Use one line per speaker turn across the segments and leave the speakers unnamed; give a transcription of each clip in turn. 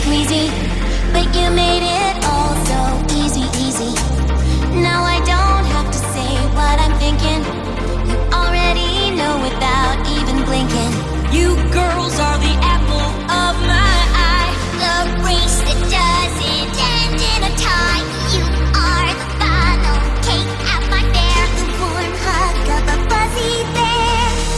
queasy, but you made it all so easy, easy. Now I don't have to say what I'm thinking. You already know without even blinking.
You girls are the apple of my eye.
The race that doesn't end in a tie. You are the final cake at my fair. The warm hug of a fuzzy bear.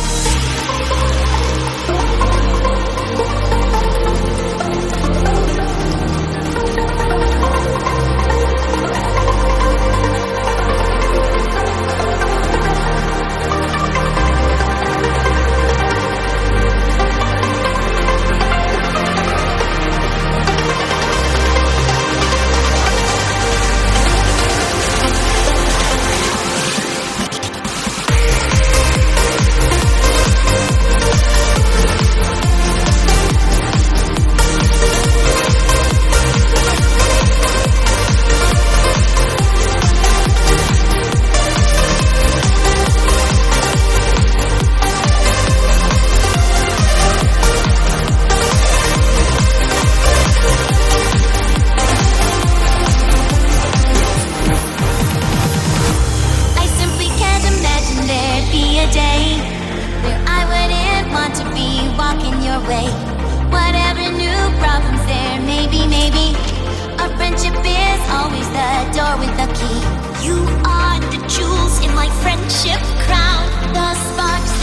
Way. Whatever new problems there may be, maybe a friendship is always the door with the key.
You are the jewels in my friendship crown.
The sparks